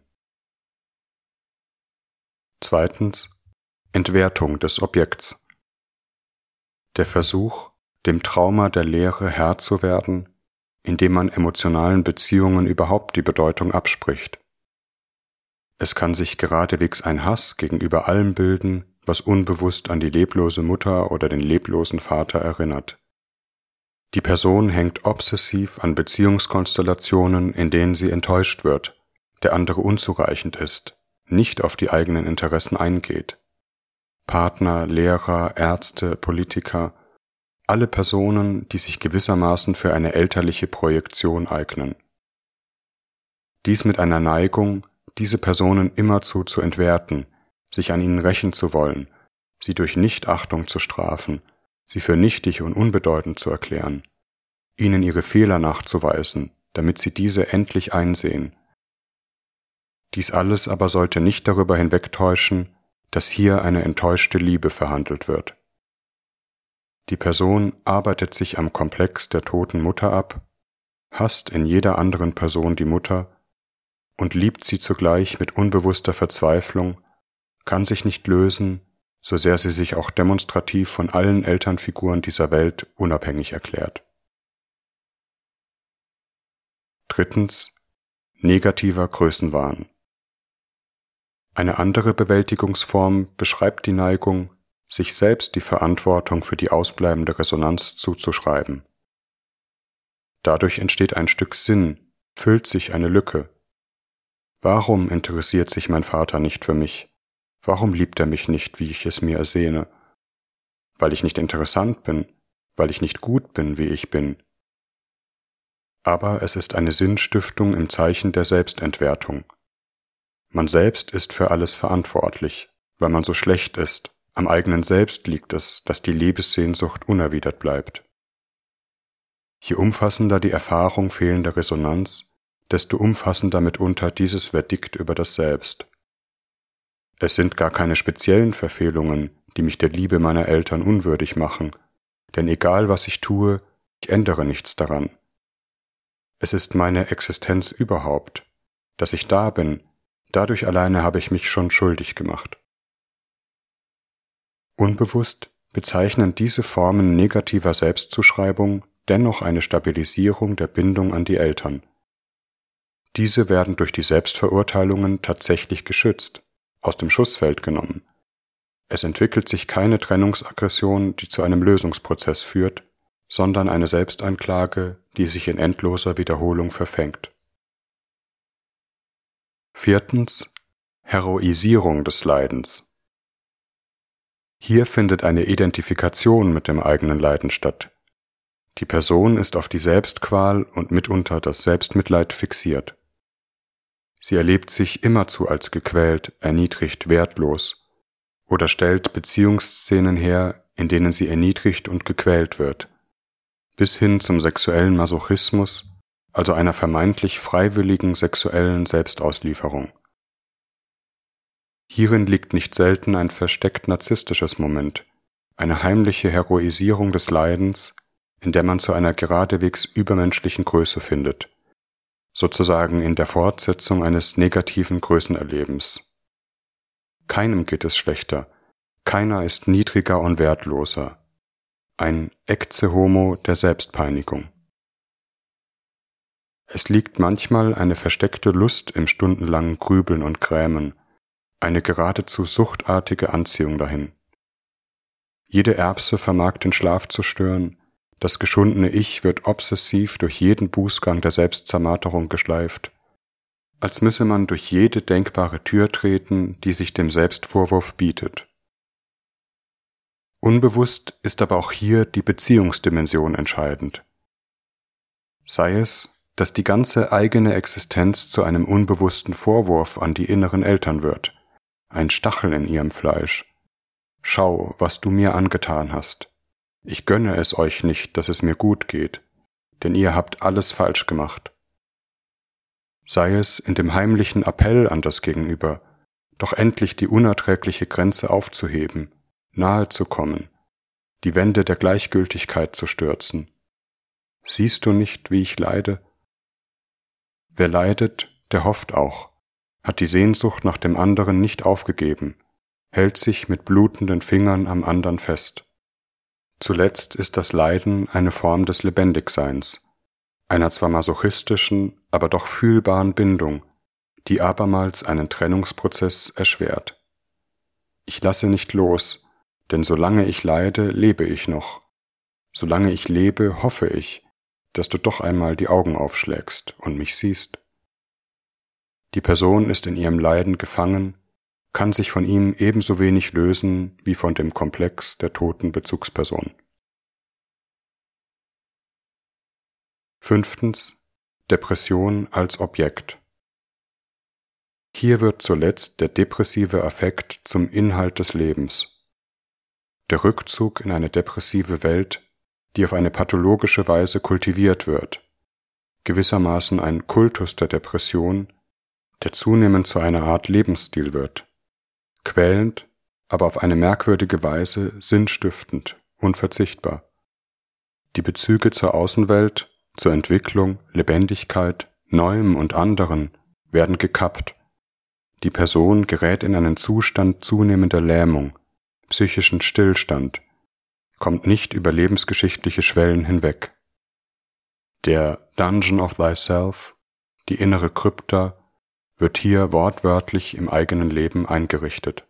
Zweitens, Entwertung des Objekts. Der Versuch, dem Trauma der Leere Herr zu werden, indem man emotionalen Beziehungen überhaupt die Bedeutung abspricht. Es kann sich geradewegs ein Hass gegenüber allem bilden, was unbewusst an die leblose Mutter oder den leblosen Vater erinnert. Die Person hängt obsessiv an Beziehungskonstellationen, in denen sie enttäuscht wird, der andere unzureichend ist, nicht auf die eigenen Interessen eingeht. Partner, Lehrer, Ärzte, Politiker, alle Personen, die sich gewissermaßen für eine elterliche Projektion eignen. Dies mit einer Neigung, diese Personen immerzu zu entwerten, sich an ihnen rächen zu wollen, sie durch Nichtachtung zu strafen, sie für nichtig und unbedeutend zu erklären, ihnen ihre Fehler nachzuweisen, damit sie diese endlich einsehen. Dies alles aber sollte nicht darüber hinwegtäuschen, dass hier eine enttäuschte Liebe verhandelt wird. Die Person arbeitet sich am Komplex der toten Mutter ab, hasst in jeder anderen Person die Mutter und liebt sie zugleich mit unbewusster Verzweiflung, kann sich nicht lösen, so sehr sie sich auch demonstrativ von allen Elternfiguren dieser Welt unabhängig erklärt. Drittens, negativer Größenwahn. Eine andere Bewältigungsform beschreibt die Neigung, sich selbst die Verantwortung für die ausbleibende Resonanz zuzuschreiben. Dadurch entsteht ein Stück Sinn, füllt sich eine Lücke. Warum interessiert sich mein Vater nicht für mich? Warum liebt er mich nicht, wie ich es mir ersehne? Weil ich nicht interessant bin, weil ich nicht gut bin, wie ich bin. Aber es ist eine Sinnstiftung im Zeichen der Selbstentwertung. Man selbst ist für alles verantwortlich, weil man so schlecht ist. Am eigenen Selbst liegt es, dass die Liebessehnsucht unerwidert bleibt. Je umfassender die Erfahrung fehlender Resonanz, desto umfassender mitunter dieses Verdikt über das Selbst. Es sind gar keine speziellen Verfehlungen, die mich der Liebe meiner Eltern unwürdig machen, denn egal was ich tue, ich ändere nichts daran. Es ist meine Existenz überhaupt, dass ich da bin, dadurch alleine habe ich mich schon schuldig gemacht. Unbewusst bezeichnen diese Formen negativer Selbstzuschreibung dennoch eine Stabilisierung der Bindung an die Eltern. Diese werden durch die Selbstverurteilungen tatsächlich geschützt, aus dem Schussfeld genommen. Es entwickelt sich keine Trennungsaggression, die zu einem Lösungsprozess führt, sondern eine Selbstanklage, die sich in endloser Wiederholung verfängt. Viertens. Heroisierung des Leidens. Hier findet eine Identifikation mit dem eigenen Leiden statt. Die Person ist auf die Selbstqual und mitunter das Selbstmitleid fixiert. Sie erlebt sich immerzu als gequält, erniedrigt, wertlos oder stellt Beziehungsszenen her, in denen sie erniedrigt und gequält wird, bis hin zum sexuellen Masochismus, also einer vermeintlich freiwilligen sexuellen Selbstauslieferung. Hierin liegt nicht selten ein versteckt narzisstisches Moment, eine heimliche Heroisierung des Leidens, in der man zu einer geradewegs übermenschlichen Größe findet, sozusagen in der Fortsetzung eines negativen Größenerlebens. Keinem geht es schlechter, keiner ist niedriger und wertloser, ein Ecce Homo der Selbstpeinigung. Es liegt manchmal eine versteckte Lust im stundenlangen Grübeln und Grämen, eine geradezu suchtartige Anziehung dahin. Jede Erbse vermag den Schlaf zu stören, das geschundene Ich wird obsessiv durch jeden Bußgang der Selbstzermarterung geschleift, als müsse man durch jede denkbare Tür treten, die sich dem Selbstvorwurf bietet. Unbewusst ist aber auch hier die Beziehungsdimension entscheidend. Sei es, dass die ganze eigene Existenz zu einem unbewussten Vorwurf an die inneren Eltern wird, ein Stachel in ihrem Fleisch. Schau, was du mir angetan hast. Ich gönne es euch nicht, dass es mir gut geht, denn ihr habt alles falsch gemacht. Sei es in dem heimlichen Appell an das Gegenüber, doch endlich die unerträgliche Grenze aufzuheben, nahe zu kommen, die Wände der Gleichgültigkeit zu stürzen. Siehst du nicht, wie ich leide? Wer leidet, der hofft auch, hat die Sehnsucht nach dem anderen nicht aufgegeben, hält sich mit blutenden Fingern am anderen fest. Zuletzt ist das Leiden eine Form des Lebendigseins, einer zwar masochistischen, aber doch fühlbaren Bindung, die abermals einen Trennungsprozess erschwert. Ich lasse nicht los, denn solange ich leide, lebe ich noch. Solange ich lebe, hoffe ich, dass du doch einmal die Augen aufschlägst und mich siehst. Die Person ist in ihrem Leiden gefangen, kann sich von ihm ebenso wenig lösen wie von dem Komplex der toten Bezugsperson. Fünftens. Depression als Objekt. Hier wird zuletzt der depressive Affekt zum Inhalt des Lebens. Der Rückzug in eine depressive Welt, die auf eine pathologische Weise kultiviert wird, gewissermaßen ein Kultus der Depression, der zunehmend zu einer Art Lebensstil wird, quälend, aber auf eine merkwürdige Weise sinnstiftend, unverzichtbar. Die Bezüge zur Außenwelt, zur Entwicklung, Lebendigkeit, Neuem und anderen werden gekappt. Die Person gerät in einen Zustand zunehmender Lähmung, psychischen Stillstand, kommt nicht über lebensgeschichtliche Schwellen hinweg. Der Dungeon of Thyself, die innere Krypta, wird hier wortwörtlich im eigenen Leben eingerichtet.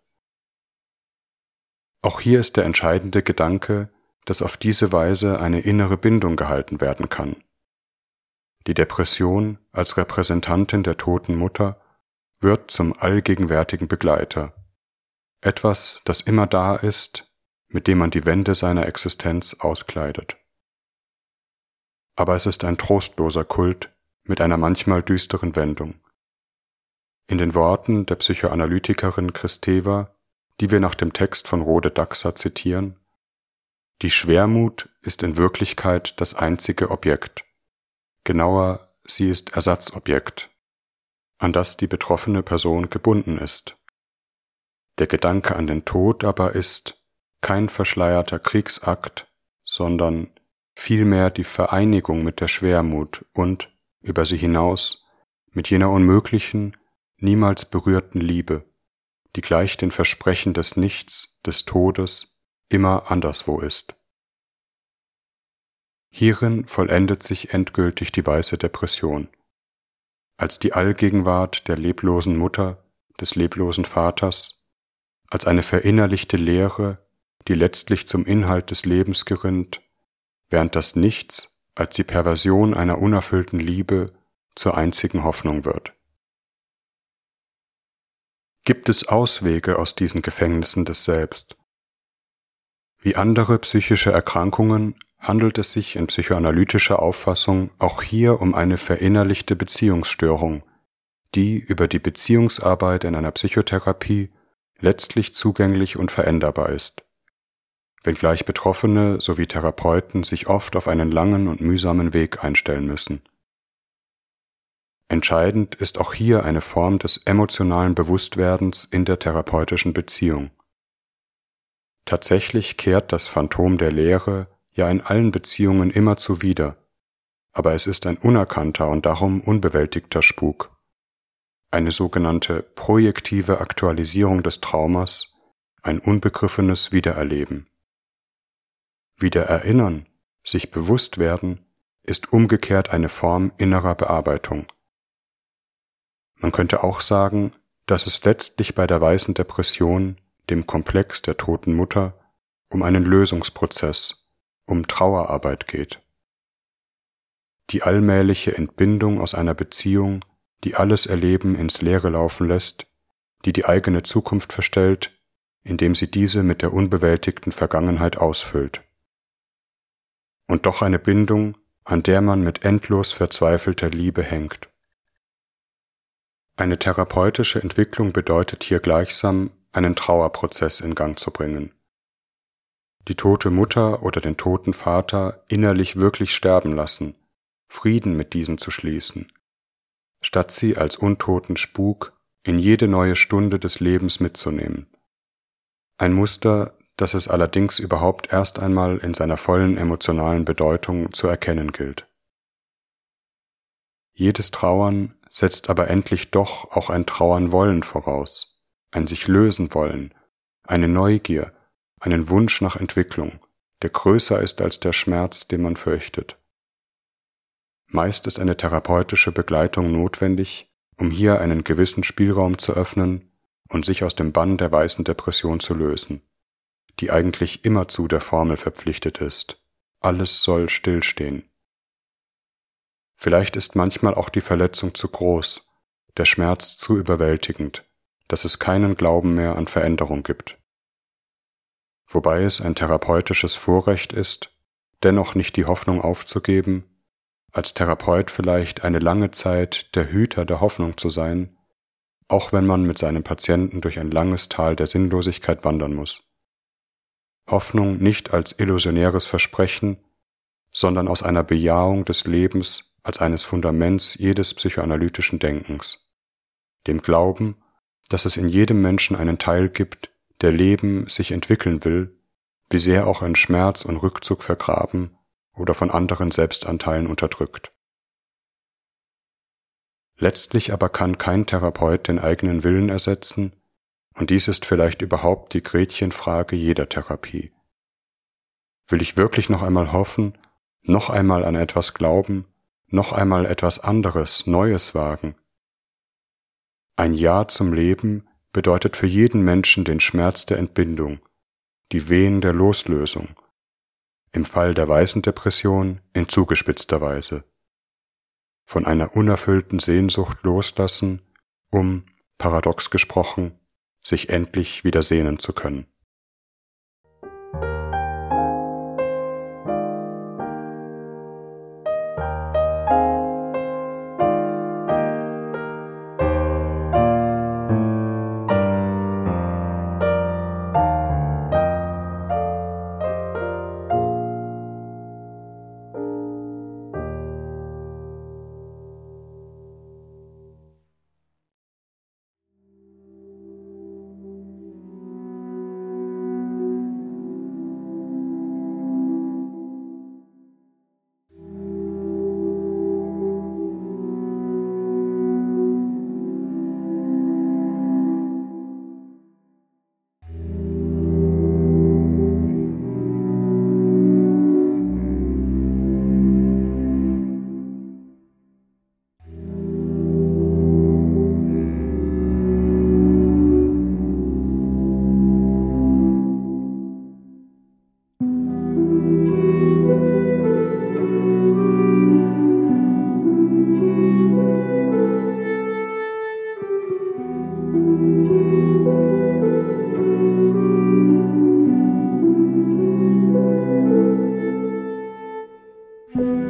Auch hier ist der entscheidende Gedanke, dass auf diese Weise eine innere Bindung gehalten werden kann. Die Depression als Repräsentantin der toten Mutter wird zum allgegenwärtigen Begleiter, etwas, das immer da ist, mit dem man die Wände seiner Existenz auskleidet. Aber es ist ein trostloser Kult mit einer manchmal düsteren Wendung. In den Worten der Psychoanalytikerin Kristeva, die wir nach dem Text von Rode Daxa zitieren: Die Schwermut ist in Wirklichkeit das einzige Objekt, genauer, sie ist Ersatzobjekt, an das die betroffene Person gebunden ist. Der Gedanke an den Tod aber ist kein verschleierter Kriegsakt, sondern vielmehr die Vereinigung mit der Schwermut und, über sie hinaus, mit jener unmöglichen, niemals berührten Liebe, die gleich den Versprechen des Nichts, des Todes, immer anderswo ist. Hierin vollendet sich endgültig die weiße Depression, als die Allgegenwart der leblosen Mutter, des leblosen Vaters, als eine verinnerlichte Lehre, die letztlich zum Inhalt des Lebens gerinnt, während das Nichts als die Perversion einer unerfüllten Liebe zur einzigen Hoffnung wird. Gibt es Auswege aus diesen Gefängnissen des Selbst? Wie andere psychische Erkrankungen handelt es sich in psychoanalytischer Auffassung auch hier um eine verinnerlichte Beziehungsstörung, die über die Beziehungsarbeit in einer Psychotherapie letztlich zugänglich und veränderbar ist, wenngleich Betroffene sowie Therapeuten sich oft auf einen langen und mühsamen Weg einstellen müssen. Entscheidend ist auch hier eine Form des emotionalen Bewusstwerdens in der therapeutischen Beziehung. Tatsächlich kehrt das Phantom der Leere ja in allen Beziehungen immerzu wieder, aber es ist ein unerkannter und darum unbewältigter Spuk. Eine sogenannte projektive Aktualisierung des Traumas, ein unbegriffenes Wiedererleben. Wiedererinnern, sich bewusst werden, ist umgekehrt eine Form innerer Bearbeitung. Man könnte auch sagen, dass es letztlich bei der weißen Depression, dem Komplex der toten Mutter, um einen Lösungsprozess, um Trauerarbeit geht. Die allmähliche Entbindung aus einer Beziehung, die alles Erleben ins Leere laufen lässt, die die eigene Zukunft verstellt, indem sie diese mit der unbewältigten Vergangenheit ausfüllt. Und doch eine Bindung, an der man mit endlos verzweifelter Liebe hängt. Eine therapeutische Entwicklung bedeutet hier gleichsam, einen Trauerprozess in Gang zu bringen. Die tote Mutter oder den toten Vater innerlich wirklich sterben lassen, Frieden mit diesen zu schließen, statt sie als untoten Spuk in jede neue Stunde des Lebens mitzunehmen. Ein Muster, das es allerdings überhaupt erst einmal in seiner vollen emotionalen Bedeutung zu erkennen gilt. Jedes Trauern setzt aber endlich doch auch ein Trauern wollen voraus, ein sich lösen wollen, eine Neugier, einen Wunsch nach Entwicklung, der größer ist als der Schmerz, den man fürchtet. Meist ist eine therapeutische Begleitung notwendig, um hier einen gewissen Spielraum zu öffnen und sich aus dem Bann der weißen Depression zu lösen, die eigentlich immerzu der Formel verpflichtet ist: Alles soll stillstehen. Vielleicht ist manchmal auch die Verletzung zu groß, der Schmerz zu überwältigend, dass es keinen Glauben mehr an Veränderung gibt. Wobei es ein therapeutisches Vorrecht ist, dennoch nicht die Hoffnung aufzugeben, als Therapeut vielleicht eine lange Zeit der Hüter der Hoffnung zu sein, auch wenn man mit seinem Patienten durch ein langes Tal der Sinnlosigkeit wandern muss. Hoffnung nicht als illusionäres Versprechen, sondern aus einer Bejahung des Lebens als eines Fundaments jedes psychoanalytischen Denkens, dem Glauben, dass es in jedem Menschen einen Teil gibt, der Leben sich entwickeln will, wie sehr auch in Schmerz und Rückzug vergraben oder von anderen Selbstanteilen unterdrückt. Letztlich aber kann kein Therapeut den eigenen Willen ersetzen, und dies ist vielleicht überhaupt die Gretchenfrage jeder Therapie. Will ich wirklich noch einmal hoffen, noch einmal an etwas glauben, noch einmal etwas anderes, Neues wagen? Ein Ja zum Leben bedeutet für jeden Menschen den Schmerz der Entbindung, die Wehen der Loslösung, im Fall der weißen Depression in zugespitzter Weise. Von einer unerfüllten Sehnsucht loslassen, um, paradox gesprochen, sich endlich wieder sehnen zu können. Musik